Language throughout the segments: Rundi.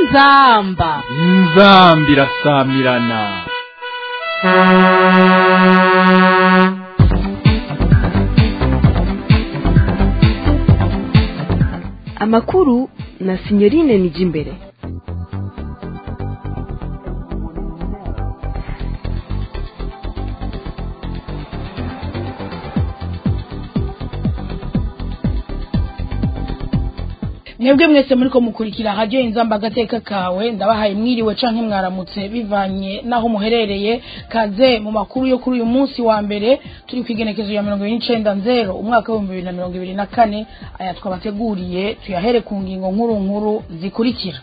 inzamba irasamirana. Amakuru na Signorine Nijimbere. Mwebwe mwese muriko mukurikira radio Inzamba agateka kawe, ndabahaye mwiriwe canke mwaramutse bivanye naho muherereye. Kaze mu makuru yo kuri uyu munsi wa mbere, turi kwigenekezo ya 29 umwaka wa 2024. Aya twabateguriye tuyahere ku ngingo nkuru zikurikira.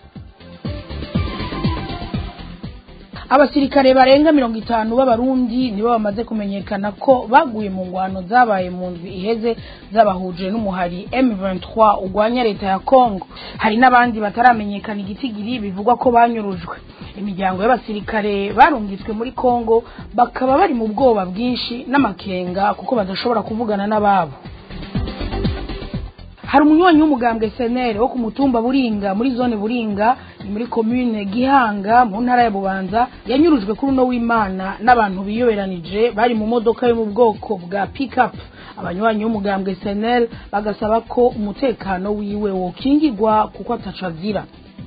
Abasirikare barenga 50 b'abarundi nibo bamaze kumenyekana ko baguye mu ngwano zabaye mu ndwi iheze zabahuje n'umuhari M23 ugwanya leta ya Kongo. Hari n'abandi bataramenyekana igitigiri bivugwa ko banyurujwe. Imiryango y'abasirikare barungitswe muri Kongo bakaba bari mu bwoba bwinshi n'amakenga kuko badashobora kuvugana n'ababo. Hari umunywanyi w'umugambwe SNL wo ku mutumba Buringa muri zone Buringa ni muri commune Gihanga mu ntara ya Bubanza yanyurujwe kuri no w'Imana n'abantu biyoberanije bari mu modoka yo mu bwoko bwa pick-up. Abanywanyi w'umugambwe SNL bagasaba ko umutekano wiwe wokingirwa kuko atacazira.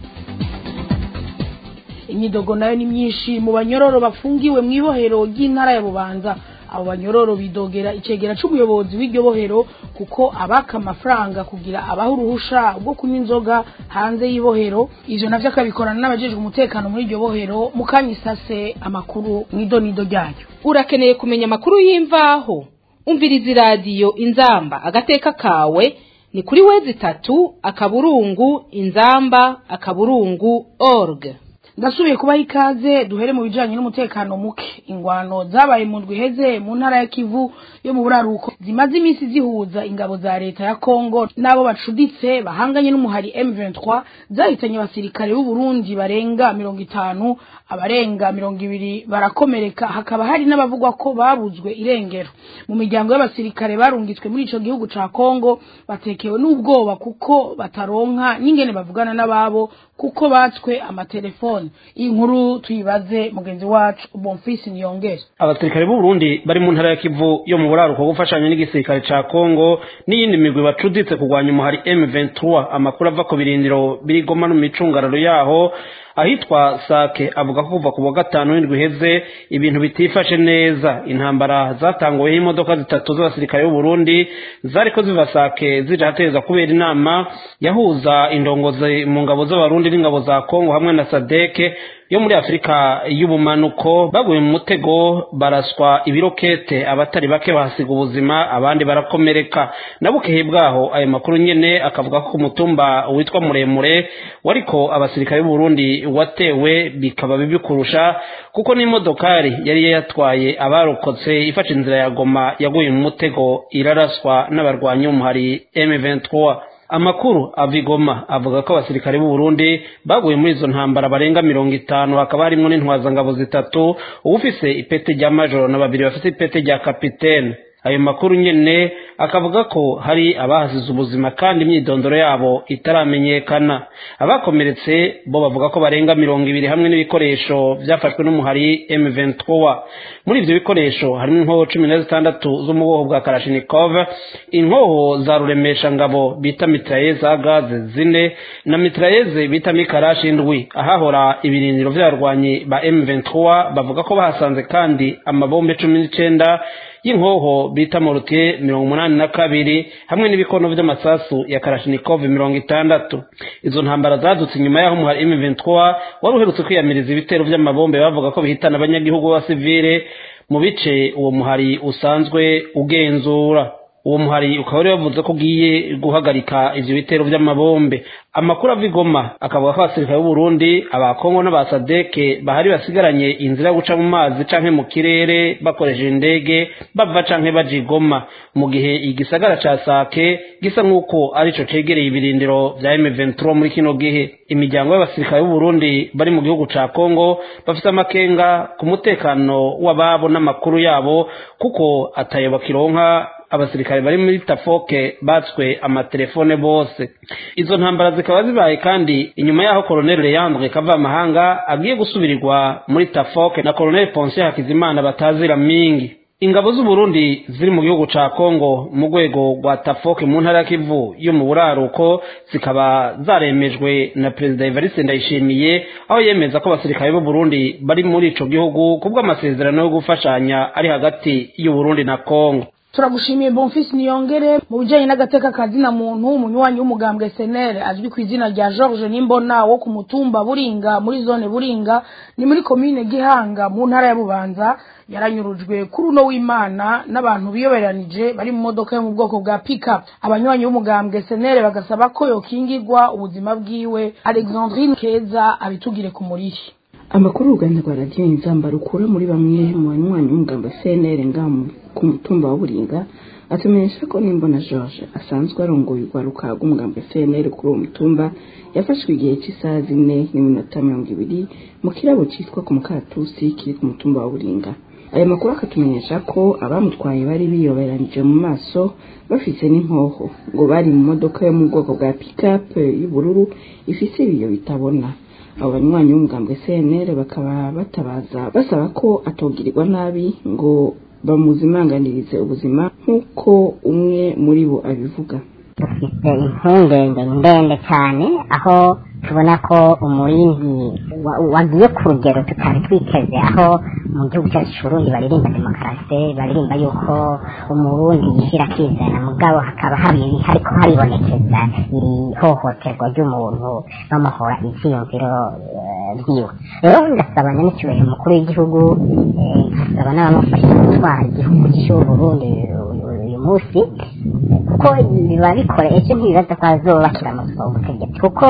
Imyidogo nayo ni myinshi mu banyororo bafungiwe mu ibohero ry'intara ya Bubanza. Abo banyororo bidogera icegera c'umuyobozi w'iryo bohero kuko abaka amafaranga kugira abahuruhusha bwo kunywa inzoga hanze y'ibohero. Ivyo navyo akabikorana n'abajejwe umutekano muri iryo bohero. Mukanyisase amakuru mwidonido ryayo. Urakeneye kumenya amakuru y'imvaho? Umviriza radio Inzamba agateka kawe ni kuri wezi3 akaburungu inzamba.org. Ndasubiye kubaha ikaze. Duhere mu bijanye n'umutekano muke. Ingwano zabaye mu ndwi iheze mu ntara ya Kivu yo mu buraruko zimaze imisi zihuza ingabo za leta ya Kongo nabo bacuditse bahanganye n'umuhari M23 zahitanye abasirikare b'u Burundi barenga 50, abarenga 200 barakomereka. Hakaba hari n'abavugwa ko babuzwe irengero. Mu miryango y'abasirikare barungitswe muri ico gihugu ca Kongo batekewe n'ubwoba kuko bataronka n'ingene bavugana n'ababo kuko batswe amatelefone. Inkuru tuyibaze mugenzi wacu Bonfils Niyongere. Abasirikare b'u Burundi bari mu ntara ya Kivu yo mu buraruko gufashanya n'igisirikare ca Kongo n'iyindi migwi bacuditse kugwanya umuhari M23. Amakuru ava ku birindiro birigoma no micungararo yaho ahitwa Sake avuga ko kuva ku wa gatanu w'indwi iheze ibintu bitifashe neza. Intambara zatanguwe imodoka zitatu z'abasirikare b'u Burundi zariko ziva Sake zija hateza kubera inama yahuza indongozi mu ngabo z'abarundi n'ingabo za Kongo hamwe na Sadeke yo muri Afrika y'ubumanuko. Baguye mu mutego baraswa ibirokete, abatari bake bahasiga ubuzima abandi barakomereka. Nabukehe bwaho ayo makuru nyene akavuga ko ku mutumba witwa Muremure wariko abasirikare b'u Burundi watewe bikaba bibi kurusha kuko n'imodokari yari yatwaye abarokotse ifashe inzira ya Goma yaguye mu mutego iraraswa n'abarwanyi b'umuhari M23. Amakuru avigoma avuga ko abasirikare b'u Burundi baguye muri izo ntambara barenga 50, hakaba harimo n'intwazangabo zitatu, ufise ipete rya major na babiri bafite ipete rya kapitene. Ayo makuru nyene akavuga ko hari abahasize ubuzima kandi imyidondoro yabo itaramenyekana. Abakomeretse bo bavuga ko barenga 200 hamwe n'ibikoresho byafashwe n'umuhari M23. Muri ivyo bikoresho harimo inkoho 16 zo mu bwoko bwa Kalashnikov, inkoho za ruremesha ngabo bita mitraillez za gaze 4 na mitraillez bita mikarash 7. Ahahora ibirindiro by'abarwanyi ba M23 bavuga ko bahasanze kandi amabombe 19 y'inkoho bita mortier 82 hamwe n'ibikono by'amasasu ya Kalashnikov 60. Izo ntambara zadutse nyuma yaho umuhari M23 wari uherutse kwiyamiriza ibitero by'amabombe bavuga ko bihitana abanyagihugu b'abasivile mu bice uwo muhari usanzwe ugenzura. Uwo muhari ukaba yavuze ko ugiye guhagarika ivyo bitero by'amabombe. Amakuru avigoma akavuga ko abasirikare b'u Burundi, abakongo n'abasadeke bahari basigaranye inzira yo guca mu mazi canke mu kirere bakoresheje indege bava canke bajigoma, mu gihe igisagara ca Sake gisa nk'uko arico cegereye ibirindiro vya M23 muri kino gihe. Imiryango y'abasirikare b'u Burundi bari mu gihugu ca Kongo bafite amakenga ku mutekano w'ababo n'amakuru yabo kuko atayo bakironka abasirikare bari muri Tafoke batswe amatelefone bose. Izo ntambara zikaba zibaye kandi inyuma yaho Colonel Leandre Kavamahanga agiye gusubirirwa muri Tafoke na Colonel Ponce Hakizimana batazira mingi. Ingabo z'u Burundi ziri mu gihugu ca Kongo mu rwego rwa Tafoke mu ntara ya Kivu yo mu buraruko zikaba zaremejwe na President Evariste Ndayishimiye aho yemeza ko abasirikare b'u Burundi bari muri ico gihugu kubwo amasezerano yo gufashanya ari hagati y'u Burundi na Kongo. Turagushimiye Bonfils Niyongere mu bijanye n'agateka kazina muntu umunywanyi w'umugambwe SNL azwi ku izina rya George Nimbona wo ku mutumba Buringa muri zone Buringa ni muri commune Gihanga mu ntara ya Bubanza yaranyurujwe kuri uno w'Imana n'abantu biyoberanije bari mu modoka yo mu bwoko bwa pickup. Abanywanyi w'umugambwe SNL bagasaba ko yokingirwa ubuzima bwiwe. Alexandrine Keza abitugire ku muriri. Amakuru uruganda rwa radio Inzamba rukura muri bamwe mu banywanyi w'umugambwe SNL ngamu ku mutumba wa Buringa atumenyesha ko Nimbona George asanzwe arongoye urwaruka rw'umugambwe SNL kuri uwo mutumba yafashwe igihe cy'isaha 4:20 mu kirabo cyitwa ku Mukatusi kiri ku mutumba wa Buringa. Aya makuru akatumenyesha ko abamutwaye bari biyoberanije mu maso bafise n'impoho ngo bari mu modoka yo mu bwoko bwa pickup y'ubururu ifise ibiyo bitabona. Abo banywanyi b'umugambwe SNL bakaba batabaza basaba ko atogirirwa nabi ngo bamuzimanganirize ubuzima nk'uko umwe muri bo abivuga. Dufite impungenge ndende cyane aho tubona ko umurinzi wagiye ku rugero tutari twiteze, aho mu gihugu cyacu cy'Uburundi baririmba demokarasi, baririmba yuko umurundi yishyira akizana, mugabo hakaba hariko haribonekeza iri hohoterwa ry'umuntu bamuhora ivyiyumviro vyiwe. Rero ndasaba n'icyubahiro umukuru w'igihugu, nkasaba n'abamufasha gutwara igihugu cy'Uburundi uyu munsi, kuko biba bikora ejo ntibibaza ko azobakira mu butegetsi, kuko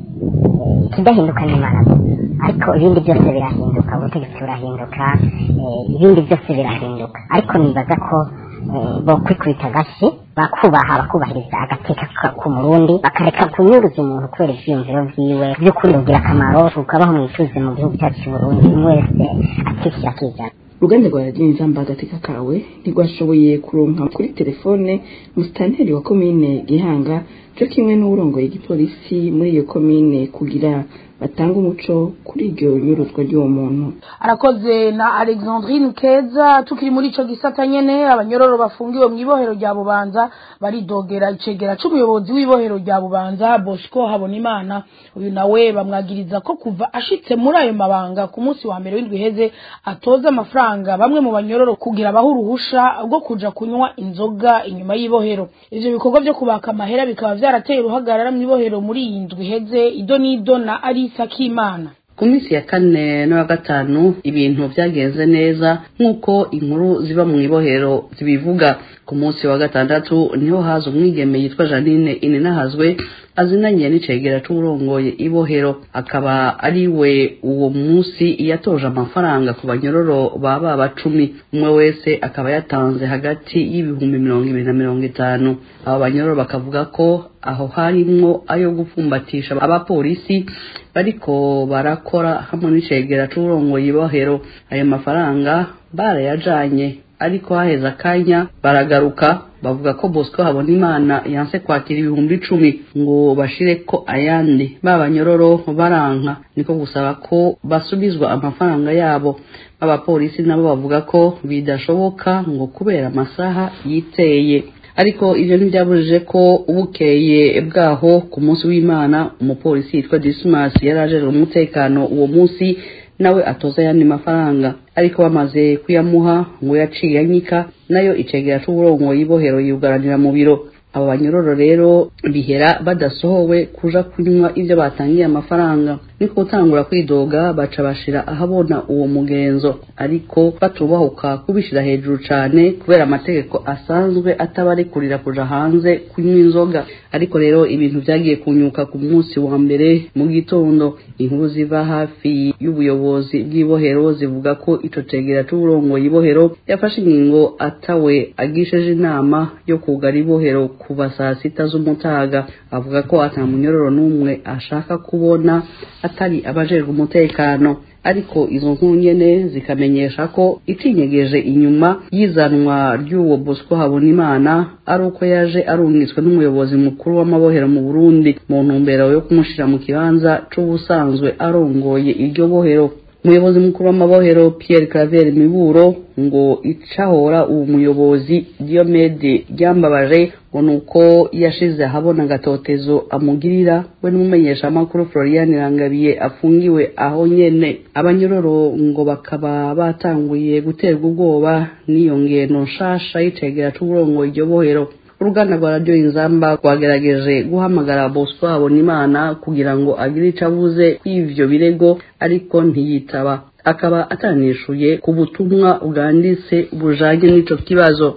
ikidahinduka n'Imana, ariko ibindi byose birahinduka, ubutegetsi burahinduka, ibindi byose birahinduka, ariko nibaza ko bo kwikubita agashi bakubahiriza agateka ku Murundi, bakareka kunyuruza umuntu kubera ivyiyumviro vyiwe by'ukuri bigira akamaro, tukabaho mu ituze mu gihugu cyacu cy'Uburundi, wese akishyira akizana. Uruganda rwa radio Inzamba agateka kawe ntigwashoboye kuronka kuri telefone musitanteri wa komine Gihanga cyo kimwe n'urongoye igipolisi muri iyo komine kugira batanga umuco kuri iryo nyuruzwa ry'uwo muntu. Arakoze na Alexandrine Keza. Tukiri muri ico gisata nyene, abanyororo bafungiwe mu ibohero rya Bubanza baridogera icegera c'umuyobozi w'ibohero rya Bubanza Bosco Habonimana. Uyu nawe bamwagiriza ko kuva ashitse muri ayo mabanga ku munsi wa mbere w'indwi heze atoza amafaranga bamwe mu banyororo kugira abaho uruhusha rwo kuja kunywa inzoga inyuma y'ibohero. Ivyo bikorwa byo kubaka amahera bikaba vyarateye uruhagarara mu ibohero muri iyi ndwi heze. Idonido na Alisa Kimana. Ku minsi ya kane no ya gatanu ibintu byagenze neza nk'uko inkuru ziba mu ibohero zibivuga. Ku munsi wa gatandatu niho haza umwigeme yitwa Janine Ininahazwe azinanye n'icegera c'urongoye ibohero, akaba ari we uwo munsi yatoje amafaranga ku banyororo baba 10, umwe wese akaba yatanze hagati y'ibihumbi 20 na 50. Abo banyororo bakavuga ko aho harimwo ayo gupfumbatisha abapolisi bariko barakora hamwe n'icegera c'urongoye ibohero. Ayo mafaranga barayajanye, ariko haheza akanya baragaruka bavuga ko Bosco Habonimana yanse kwakira ibihumbi 10 ngo bashireko ayandi. Babanyororo baranka, niko gusaba ko basubizwa amafaranga yabo. Abapolisi nabo bavuga ko bidashoboka ngo kubera amasaha yiteye, ariko ivyo ntibyabujije ko ubukeye bwaho ku munsi w'Imana umupolisi yitwa Dismas yarajeje umutekano uwo munsi nawe atoza yandi mafaranga, ariko bamaze kuyamuha ngo yaciye anyika, nayo icegera c'uburongo yibohero yugaranira mu biro. Abo banyororo rero bihera badasohowe kuja kunywa ivyo batangiye amafaranga. Niko gutangura kwidoga baca bashira ahabona uwo mugenzo, ariko batubahuka kubishira hejuru cane kubera amategeko asanzwe atabarekurira kuja hanze kunywa inzoga. Ariko rero ibintu vyagiye kunyuka ku munsi wa mbere mu gitondo. Inkuru ziva hafi y'ubuyobozi bw'ibohero zivuga ko ico cegera c'uburongo yibohero yafashe ingingo atawe agisheje inama yo kugara ibohero kuva saa 6 z'umutaga. Avuga ko ata munyororo n'umwe ashaka kubona atari abajerwa umutekano. ariko izo nkuru nyene zikamenyesha ko itinyegeje inyuma y'izanwa ry'uwo Bosco Habonimana ari uko yaje arungitswe n'umuyobozi mukuru w'amabohero mu Burundi mu ntumbero yo kumushira mu kibanza c'ubusanzwe arongoye iryo bohero. Umuyobozi mukuru w'amabohero Pierre Claver Miburo ngo icahora uwo muyobozi Diomede Ryambabaje ngo nuko yashize ahabona gatotezo amugirira we n'umumenyesha makuru Florian Rangabiye afungiwe aho nyene. Abanyororo ngo bakaba batanguye guterwa ubwoba n'iyo ngeno nshasha y'icegera c'uburongo iryo bohero. Uruganda rwa Radio Inzamba rwagerageje guhamagara Bosco Habonimana kugira ngo agire ico avuze kw'ivyo birego ariko ntiyitaba, akaba atanishuye ku butumwa bwanditse bujanye n'ico kibazo.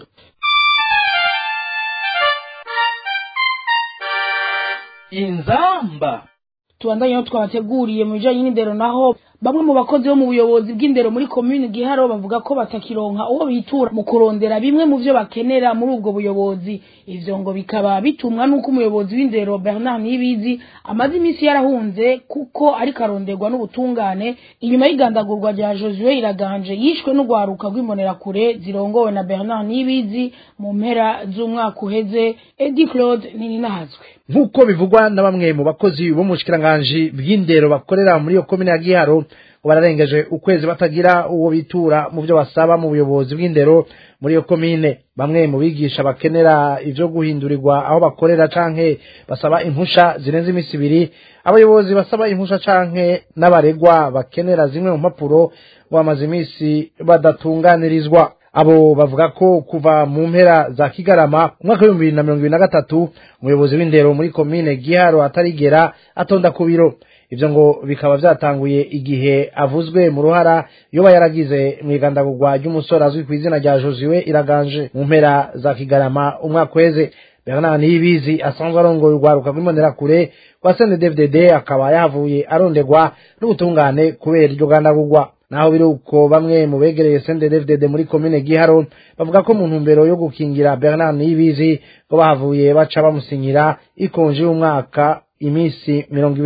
Inzamba tubandanye no twabateguriye mu bijanye n'indero, naho bamwe mu bakozi bo mu buyobozi bw'indero muri commune Giharo bavuga ko batakironka uwo bitura mu kurondera bimwe mu vyo bakenera muri ubwo buyobozi. Ivyo ngo bikaba bitumwa nuko umuyobozi w'indero Bernard Nibizi amaze imisi yarahunze kuko ariko aronderwa n'ubutungane inyuma y'igandagurwa rya Josue Iraganje yishwe n'ugwaruka rw'imbonerakure zirongowe na Bernard Nibizi mu mpera z'umwaka uheze. Edi Claude Nininahazwe. Nkuko bivugwa na bamwe mu bakozi bo mu bushikiranganje bw'indero bakorera muri iyo commune ya Giharo, bararengeje ukwezi batagira uwo bitura mu byo basaba mu buyobozi bw'indero muri iyo commune. Bamwe mu bigisha bakenera ivyo guhindurirwa aho bakorera canke basaba impusha zirenze imisi ibiri, abayobozi basaba impusha canke n'abaregwa bakenera zimwe mu mpapuro bamaze imisi badatunganirizwa. Abo bavuga ko kuva mu mpera za Kigarama umwaka wa 2023 umuyobozi w'indero muri commune Giharo atarigera atonda ku biro. Ivyo ngo bikaba vyatanguye igihe avuzwe mu ruhara yoba yaragize mwigandagurwa ry'umusore azwi ku izina rya Josue Iraganje mu mpera za Kigarama umwaka weze. Bernard Nibizi asanzwe arongoye urwaruka rw'imbonerakure kwa CNDD-FDD akaba yavuye aronderwa n'ubutungane kubera iryo gandagurwa. Naho biruko bamwe mu begereye CNDD-FDD muri commune Giharo bavuga ko mu ntumbero yo gukingira Bernard Nibizi ko bahavuye baca bamusinyira ikonje y'umwaka imisi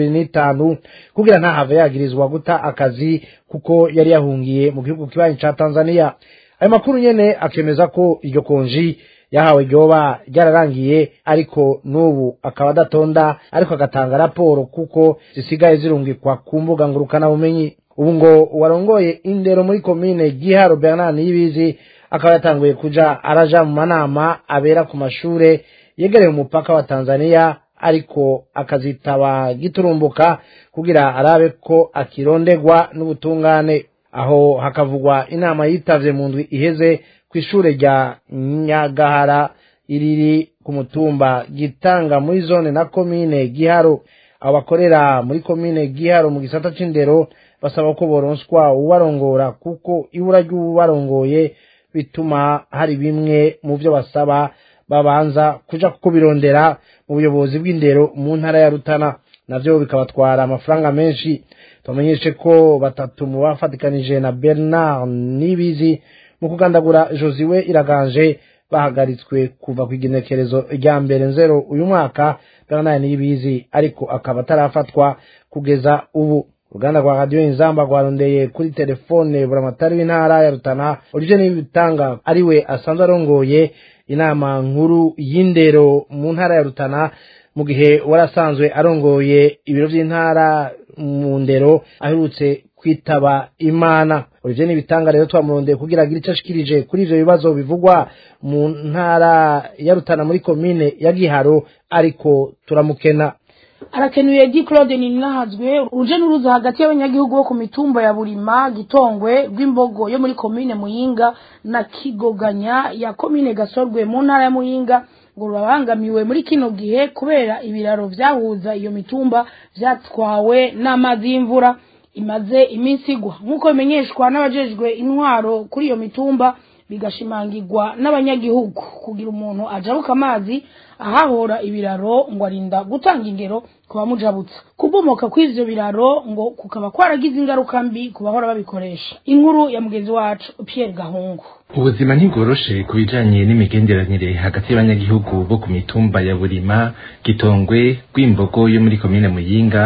25 kugira ntahave yagirizwa guta akazi kuko yari yahungiye mu gihugu kibanyi ca Tanzania. Ayo makuru nyene akemeza ko iryo konji yahawe ryoba ryararangiye ariko n'ubu akaba adatonda ariko agatanga raporo kuko zisigaye zirungikwa ku mbuga ngurukana bumenyi. Ubu ngo warongoye indero muri commune Giharo Bernard Nibizi akaba yatanguye kuja araja mu manama abera ku mashure yegereye umupaka wa Tanzania, ariko akazitaba giturumbuka kugira arabe ko akirondegwa n'ubutungane. Aho hakavugwa inama yitavye mu ndwi iheze kw'ishure rya Nyagahara iriri ku mutumba Gitanga muri zone na commune Giharo. Abo bakorera muri commune Giharo mu gisata c'indero basaba ko boronswa uwarongora kuko ibura ry'uwarongoye bituma hari bimwe mu byo basaba babanza kuja kubirondera mu buyobozi bw'indero mu ntara ya Rutana, navyo bikabatwara amafaranga menshi. Tumenyeshe ko batatu mu bafatikanije na Bernard Nibizi mu kugandagura Josue Iraganje bahagaritswe kuva ku igenekerezo rya mbere 0 uyu mwaka. Bernard Nibizi ariko akaba atarafatwa kugeza ubu. Uruganda rwa Radio Inzamba rwarondeye kuri telefone buramatari w'intara ya Rutana Olivier Nibitanga ariwe asanzwe arongoye inama nkuru y'indero mu ntara ya Rutana mu gihe warasanzwe arongoye ibiro by'intara mu ndero aherutse kwitaba Imana. Olivier Nibitanga rero twamurondeye kugira agire icyo ashikirije kuri ivyo bibazo bivugwa mu ntara ya Rutana muri commune ya Giharo, ariko turamukena. Arakenuye Di Claude Nininahazwe. Uruje n'uruza hagati y'abanyagihugu bo ku mitumba ya Burima, Gitongwe, Rwimbogo yo muri commune Muyinga na Kigoganya ya commune Gasorgwe mu ntara ya Muyinga ngo rurabangamiwe muri kino gihe kubera ibiraro vyahuza iyo mitumba vyatwawe n'amazi y'imvura imaze iminsi igwa. Nkuko bimenyeshwa n'abajejwe intwaro kuri iyo mitumba bigashimangirwa n'abanyagihugu kugira umuntu ajabuka amazi ahahora ibiraro ngo arinda gutanga ingero kuba mujabutsa. Kubomoka kw'ivyo biraro ngo kukaba kwaragize ingaruka mbi kubahora babikoresha. Inkuru ya mugenzi wacu Pierre Gahungu. Ubuzima ntigoroshe kubijanye n'imigenderanire hagati y'abanyagihugu bo ku mitumba ya Burima, Gitongwe, Rwimbogo yo muri commune Muyinga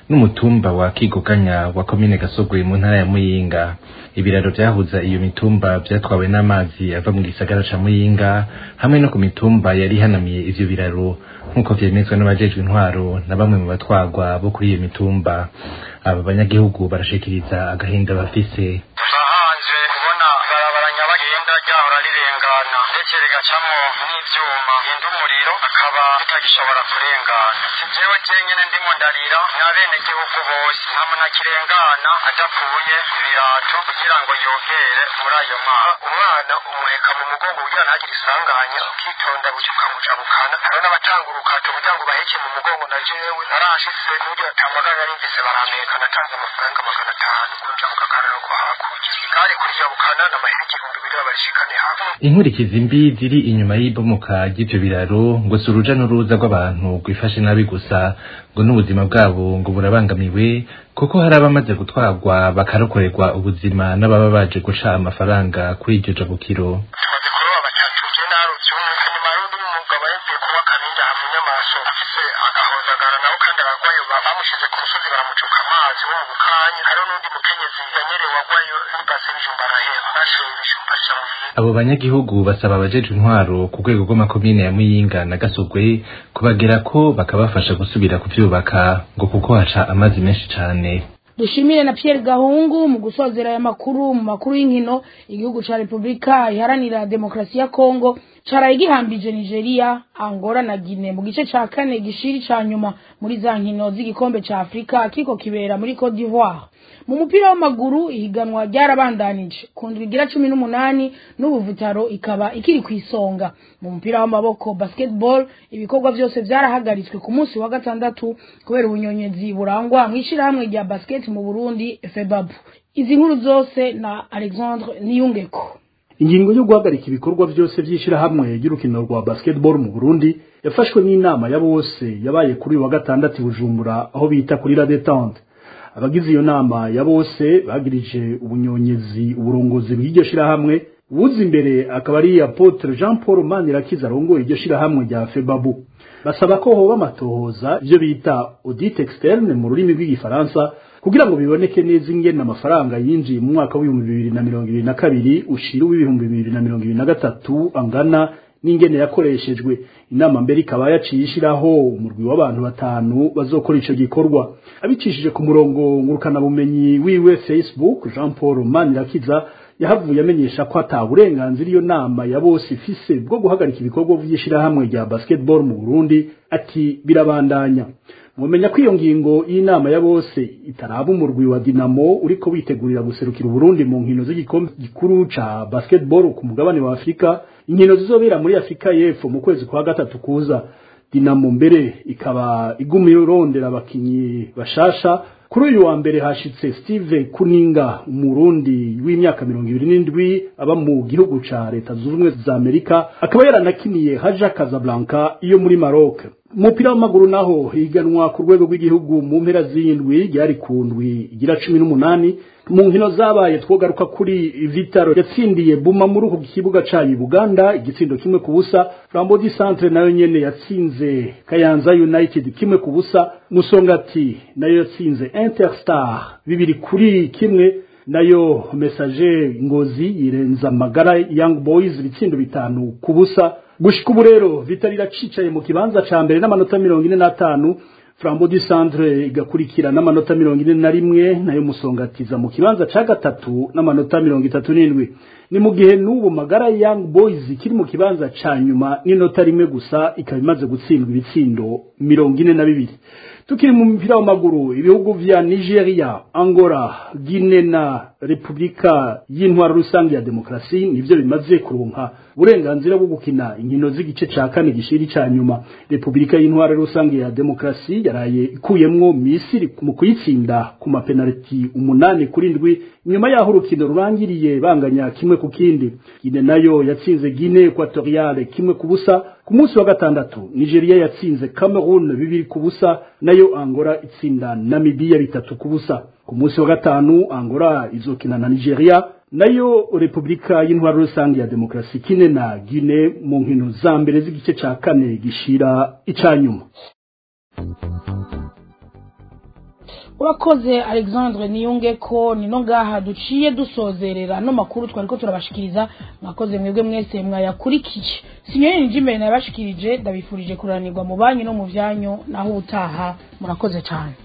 n'umutumba wa Kigoganya wa komine Gasogwe mu ntara ya Muyinga. Ibiraro vyahuza iyo mitumba vyatwawe n'amazi ava mu gisagara ca Muyinga hamwe no ku mitumba yari hanamiye ivyo biraro nk'uko vyemezwa n'abajejwe intwaro na bamwe mu batwagwa bo kuri iyo mitumba. Aba banyagihugu barashikiriza agahinda bafise. Tuzahanje kubona barabara nyabagenda ryahora rirengana ndetse rigacamwo n'ivyuma indumuriro akaba bitagishobora kurengana. Jewe jenyene ndimo ndarira n'abene gihugu bose nta nakirengana adapfuye ibirato kugira ngo yogere muri ayo mazi. Umwana umuheka mu mugongo kugira ntagire isanganya ukitonda ukamucabukana. Hari n'abatanga urukato kugira ngo baheke mu mugongo na jewe narashitse n'uburyo atamagara yarimvise barameka natanze amafaranga 500 kuja mu kakararo ko hakurya. Ikari kurya bukana n'amahera igihumbi kugira barishikane hamwe. Inkurikizi mbi ziri inyuma y'ibomoka ry'ivyo biraro ngo si uruja n'uruza rw'abantu gwifashe nabi gusa ngo n'ubuzima bwabo ngo burabangamiwe kuko hari abamaze gutwarwa bakarokorerwa ubuzima n'ababa baje guca amafaranga kuri iryo jabukiro. Tumaze kuroba batatu je naruvyumwe kandi marundi n'umugabo yavuye kuba kabinda havunya amaso afise agahozagara nawe kandi aragwayo bamushize ku musozi baramucuka amazi wo mu bukanya. Hari n'undi mukenyezi yanyerewe agwayo n'ibase bijumba araheba bashoye ibijumba ca mu bintu. Abo banyagihugu basaba abajejwe intwaro ku rwego rw'amakomine ya Muyinga na Gasogwe kubagera ko bakabafasha gusubira kuvyubaka ngo kuko haca amazi menshi cane. Dushimire na Pierre Gahungu mu gusozera aya makuru mu makuru y'inkino. Igihugu ca Republika Iharanira Demokarasi ya Kongo caraye gihambije Nigeria, Angola na Guinea mu gice ca kane gishiri ca nyuma muri za nkino z'igikombe ca Afrika kiko kibera muri Cote d'Ivoire. Mu mupira w'amaguru ihiganwa ryarabandanije ku ndwi igira 18 n'ubu Vitaro ikaba ikiri kwisonga. Mu mupira w'amaboko basketball ibikorwa byose vyarahagaritswe ku munsi wa gatandatu kubera ubunyonyezi burangwa mwishira hamwe rya basket mu Burundi FEBAB. Izi nkuru zose na Alexandre Niyungeko. Ingingo yo guhagarika ibikorwa byose vyishira hamwe y'urukino rwa basketball mu Burundi yafashwe n'inama ya bose yabaye kuri wa gatandatu Bujumbura aho bita kuri la détente. Abagize iyo nama ya bose bagirije ubunyonyezi uburongozi bw'iryo shira hamwe buzi imbere akaba ari Apotre Jean Paul Manirakiza rongo iryo shira hamwe rya FEBABU. Basaba ko hoba amatohoza ivyo bita audit externe mu rurimi rw'igifaransa kugira ngo biboneke neza ingene amafaranga yinjiye mu mwaka wa 2022 ushira 2023 angana n'ingene yakoreshejwe. Inama mbere ikaba yacishiraho umurwi w'abantu batanu bazokora ico gikorwa. Abicishije ku murongo ngurukana bumenyi wiwe Facebook, Jean Paul Manirakiza yahavuye amenyesha ko ataburenganzira iyo nama ya bose ifise bwo guhagarika ibikorwa vy'ishira hamwe rya basketball mu Burundi. Ati birabandanya mumenya ko iyo ngingo y'inama ya bose itaraba umurwi wa Dinamo uriko witegurira guserukira Burundi mu nkino z'igikombe gikuru ca basketball ku mugabane wa Afrika. Inkino zizobera muri Afrika y'Epfo mu kwezi kwa gatatu kuza. Dinamo mbere ikaba igumira urondera abakinyi bashasha. Kuri uyu wa mbere hashitse Steve Kuninga umurundi w'imyaka 27 aba mu gihugu ca Leta Zunze Ubumwe za Amerika akaba yaranakiniye Raja Casablanca iyo muri Maroc. Umupira w'amaguru naho higanwa ku rwego rw'igihugu mu mpera z'indwi ryari ku ndwi igira 18 mu nkino zabaye twogaruka kuri Vitaro yatsindiye Buma muri ku kibuga ca Uganda igitsindo kimwe ku busa. Rambodi Centre nayo nyene yatsinze Kayanza United kimwe ku busa. Musongati nayo yatsinze Interstar 2-1 nayo Messager Ngozi yirenza Magara Young Boys ibitsindo 5 ku busa. Gushika ubu rero Vitali iracicaye mu kibanza ca mbere n'amanota 45, Flambeau du Centre igakurikira n'amanota 41 nayo Musongatiza mu kibanza ca gatatu n'amanota 37. Ni mu gihe n'ubu Magara Young Boys kiri mu kibanza ca nyuma n'inota rimwe gusa ikaba imaze gutsindwa ibitsindo 42. Tukiri mu mpira w'amaguru ibihugu vya Nigeria, Angola, Guinea na Republika y'Intwaro Rusange ya Demokarasi nivyo bimaze kuronka uburenganzira bwo gukina inkino z'igice ca kane gishiri ca nyuma. Republika y'Intwaro Rusange ya Demokarasi yaraye ikuyemwo Misiri mu kuyitsinda ku mapenalty 8-7 nyuma yaho urukino rurangiriye banganya kimwe ku kindi. Guinea nayo yatsinze Guinea Equatoriale kimwe ku busa. Ku munsi wa gatandatu Nigeria yatsinze Cameroon 2-0 nayo Angola itsinda Namibia 3-0. Ku munsi wa gatanu Angola izokina na Nigeria nayo Republika y'Intwaro Rusange ya Demokarasi kine na Guinea mu nkino za mbere z'igice ca kane gishira icanyuma. urakoze Alexandre Niyunge ko nino ngaha duciye dusozerera no makuru twariko turabashikiriza mwakoze mwebwe mwese mwayakurikiye Sinyorine Njimbere nabashikirije ndabifurije kuranirwa mu banyu no mu vyanyu naho utaha murakoze cyane